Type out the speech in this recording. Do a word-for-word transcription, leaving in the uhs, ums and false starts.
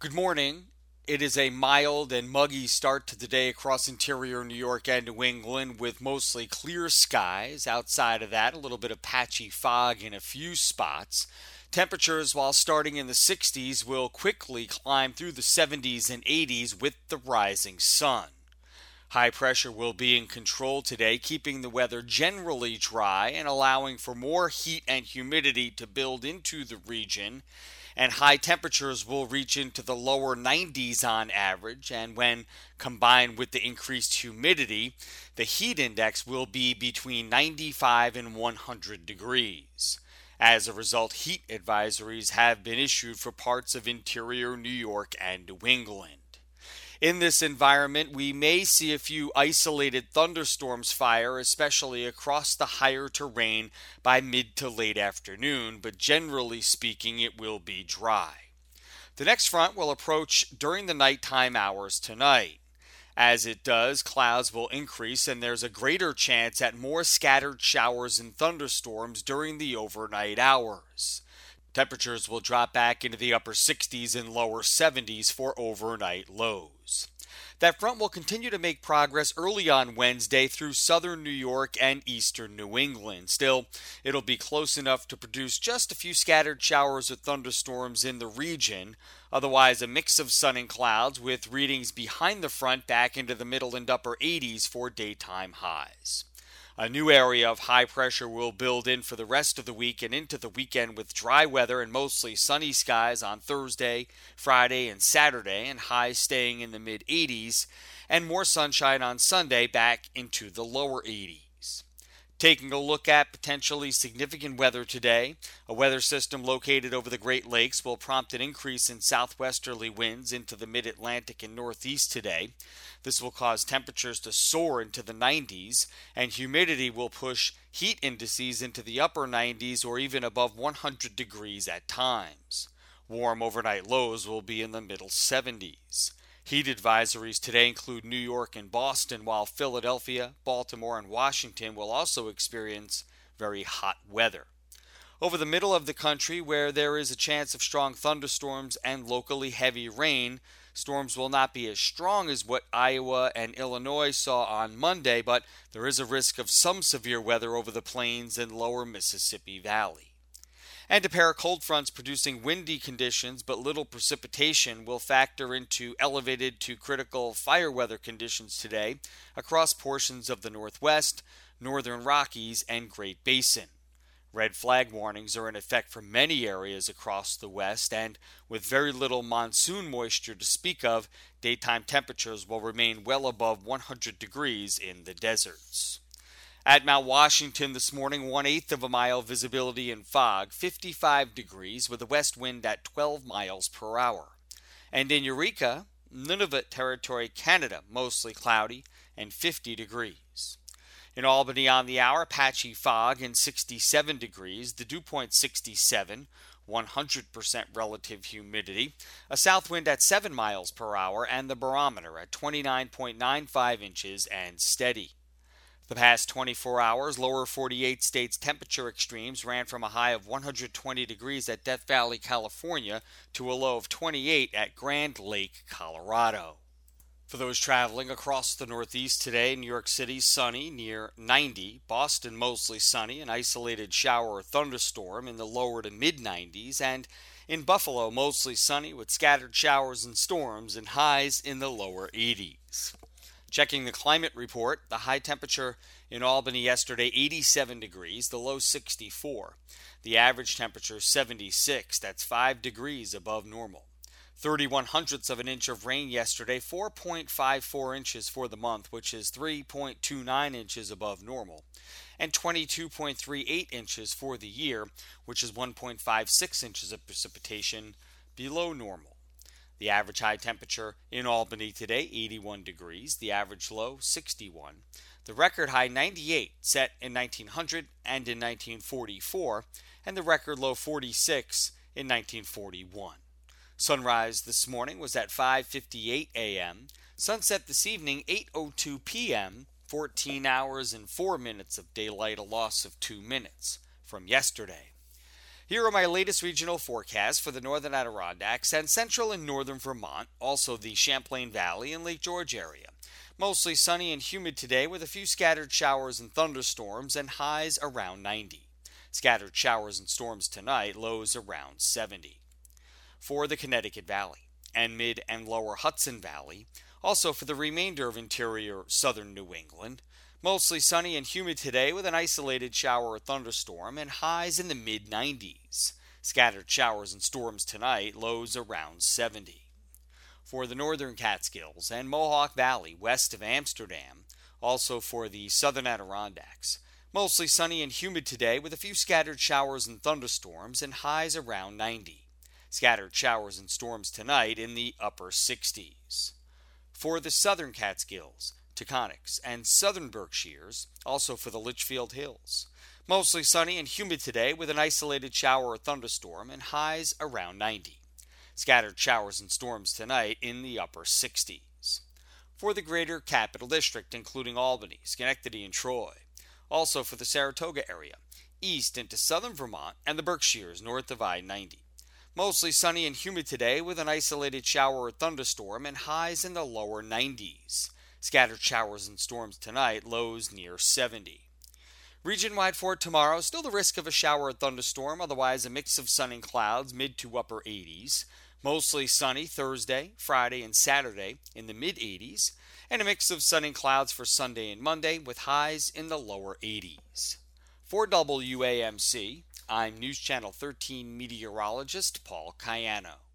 Good morning. It is a mild and muggy start to the day across interior New York and New England with mostly clear skies. Outside of that, a little bit of patchy fog in a few spots. Temperatures, while starting in the sixties, will quickly climb through the seventies and eighties with the rising sun. High pressure will be in control today, keeping the weather generally dry and allowing for more heat and humidity to build into the region. And high temperatures will reach into the lower nineties on average, and when combined with the increased humidity, the heat index will be between ninety-five and one hundred degrees. As a result, heat advisories have been issued for parts of interior New York and New England. In this environment, we may see a few isolated thunderstorms fire, especially across the higher terrain by mid to late afternoon, but generally speaking, it will be dry. The next front will approach during the nighttime hours tonight. As it does, clouds will increase and there's a greater chance at more scattered showers and thunderstorms during the overnight hours. Temperatures will drop back into the upper sixties and lower seventies for overnight lows. That front will continue to make progress early on Wednesday through southern New York and eastern New England. Still, it'll be close enough to produce just a few scattered showers or thunderstorms in the region. Otherwise, a mix of sun and clouds with readings behind the front back into the middle and upper eighties for daytime highs. A new area of high pressure will build in for the rest of the week and into the weekend with dry weather and mostly sunny skies on Thursday, Friday, and Saturday, and highs staying in the mid eighties, and more sunshine on Sunday back into the lower eighties. Taking a look at potentially significant weather today, a weather system located over the Great Lakes will prompt an increase in southwesterly winds into the mid-Atlantic and northeast today. This will cause temperatures to soar into the nineties, and humidity will push heat indices into the upper nineties or even above one hundred degrees at times. Warm overnight lows will be in the middle seventies. Heat advisories today include New York and Boston, while Philadelphia, Baltimore, and Washington will also experience very hot weather. Over the middle of the country, where there is a chance of strong thunderstorms and locally heavy rain, storms will not be as strong as what Iowa and Illinois saw on Monday, but there is a risk of some severe weather over the plains and lower Mississippi Valley. And a pair of cold fronts producing windy conditions but little precipitation will factor into elevated to critical fire weather conditions today across portions of the Northwest, Northern Rockies, and Great Basin. Red flag warnings are in effect for many areas across the West, and with very little monsoon moisture to speak of, daytime temperatures will remain well above one hundred degrees in the deserts. At Mount Washington this morning, one-eighth of a mile visibility in fog, fifty-five degrees with a west wind at twelve miles per hour. And in Eureka, Nunavut Territory, Canada, mostly cloudy and fifty degrees. In Albany on the hour, patchy fog and sixty-seven degrees, the dew point sixty-seven, one hundred percent relative humidity, a south wind at seven miles per hour, and the barometer at twenty-nine point nine five inches and steady. The past twenty-four hours, lower forty-eight states temperature extremes ran from a high of one hundred twenty degrees at Death Valley, California, to a low of twenty-eight at Grand Lake, Colorado. For those traveling across the Northeast today, New York City sunny near ninety, Boston mostly sunny, an isolated shower or thunderstorm in the lower to mid nineties, and in Buffalo mostly sunny with scattered showers and storms and highs in the lower eighties. Checking the climate report, the high temperature in Albany yesterday, eighty-seven degrees, the low sixty-four. The average temperature seventy-six, that's five degrees above normal. thirty-one hundredths of an inch of rain yesterday, four point five four inches for the month, which is three point two nine inches above normal, and twenty-two point three eight inches for the year, which is one point five six inches of precipitation below normal. The average high temperature in Albany today, eighty-one degrees, the average low, sixty-one. The record high, ninety-eight, set in nineteen hundred and in nineteen forty-four, and the record low, forty-six, in nineteen forty-one. Sunrise this morning was at five fifty-eight a.m. Sunset this evening, eight oh two p.m., fourteen hours and four minutes of daylight, a loss of two minutes from yesterday. Here are my latest regional forecasts for the northern Adirondacks and central and northern Vermont, also the Champlain Valley and Lake George area. Mostly sunny and humid today with a few scattered showers and thunderstorms and highs around ninety. Scattered showers and storms tonight, lows around seventy. For the Connecticut Valley and mid and lower Hudson Valley, also for the remainder of interior southern New England, mostly sunny and humid today with an isolated shower or thunderstorm and highs in the mid nineties. Scattered showers and storms tonight, lows around seventy. For the northern Catskills and Mohawk Valley west of Amsterdam, also for the southern Adirondacks, mostly sunny and humid today with a few scattered showers and thunderstorms and highs around ninety. Scattered showers and storms tonight in the upper sixties. For the southern Catskills, Taconics, and southern Berkshires, also for the Litchfield Hills, mostly sunny and humid today with an isolated shower or thunderstorm and highs around ninety. Scattered showers and storms tonight in the upper sixties. For the greater Capital District, including Albany, Schenectady, and Troy, also for the Saratoga area, east into southern Vermont and the Berkshires north of I ninety. Mostly sunny and humid today with an isolated shower or thunderstorm and highs in the lower nineties. Scattered showers and storms tonight, lows near seventy. Region-wide for tomorrow, still the risk of a shower or thunderstorm, otherwise a mix of sun and clouds, mid to upper eighties. Mostly sunny Thursday, Friday, and Saturday in the mid eighties, and a mix of sun and clouds for Sunday and Monday with highs in the lower eighties. For W A M C, I'm News Channel thirteen meteorologist Paul Cayano.